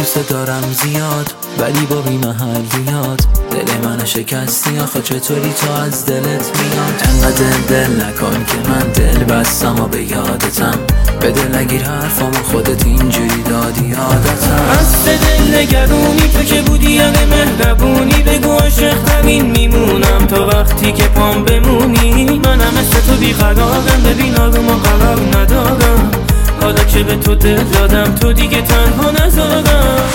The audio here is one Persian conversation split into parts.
دوست دارم زیاد ولی با بی محلیات دل منو شکستی، آخه چطوری تو از دلت میاد؟ انقدر دل نکن که من دل بستم و به یادتم، به دل نگیر حرفامو خودت اینجوری دادی عادتم. از دل نگرونی تو که بودی همه مهربونی، بگو عاشق ترین میمونم تا وقتی که پام بمونی. منم مثل تو بیقرارم، ببین آروم و قرار ندارم، حالا که به تو دل دادم تو دیگه تنها نذارم.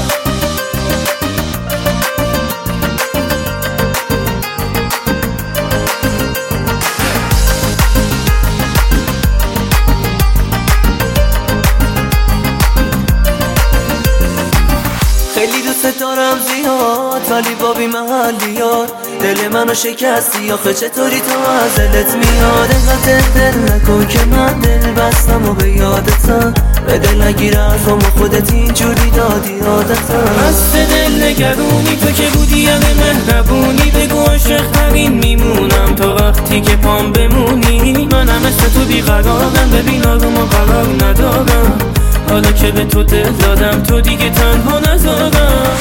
خیلی دوست دارم زیاد ولی با بی محلیات دل منو شکستی، آخه چطوری تو از دلت میاد؟ انقدر دل نکن که من دل بستم و به یادتم، به دل نگیر حرفامو خودت اینجوری دادی عادتم. از دل نگرونی تو که بودی همه مهربونی، بگو عاشق ترین میمونم تا وقتی که پام بمونی. منم مثل تو بیقرارم، ببین آروم و قرار ندارم، حالا که به تو دل دادم تو دیگه تنها نذارم.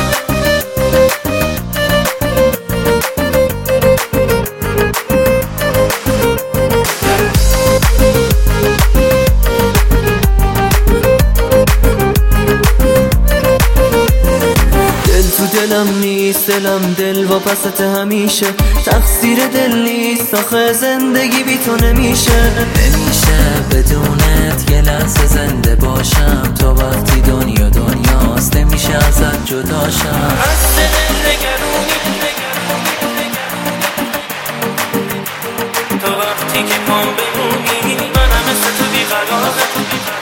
دلم نیست، دلم دل واپست همیشه، تقصیر دل نیست، آخه زندگی بی تو نمیشه. بدونت یه لحظه زنده باشم، تا وقتی دنیا دنیاست نمیشه ازت جداشم. از دل نگرونی تا وقتی که پام بمونی، منم مثل تو بیقرارم،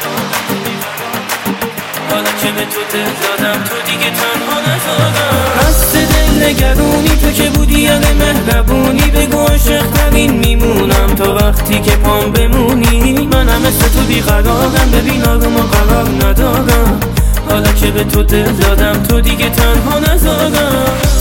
حالا که به تو دل دادم تو دیگه تنها نذارم. از دل نگرونی تو که بودی همه مهربونی، بگو عاشق ترین میمونم تا وقتی که پام بمونی. منم مثل تو بیقرارم، ببین آروم و قرار ندارم، حالا که به تو دل دادم تو دیگه تنها نذارم.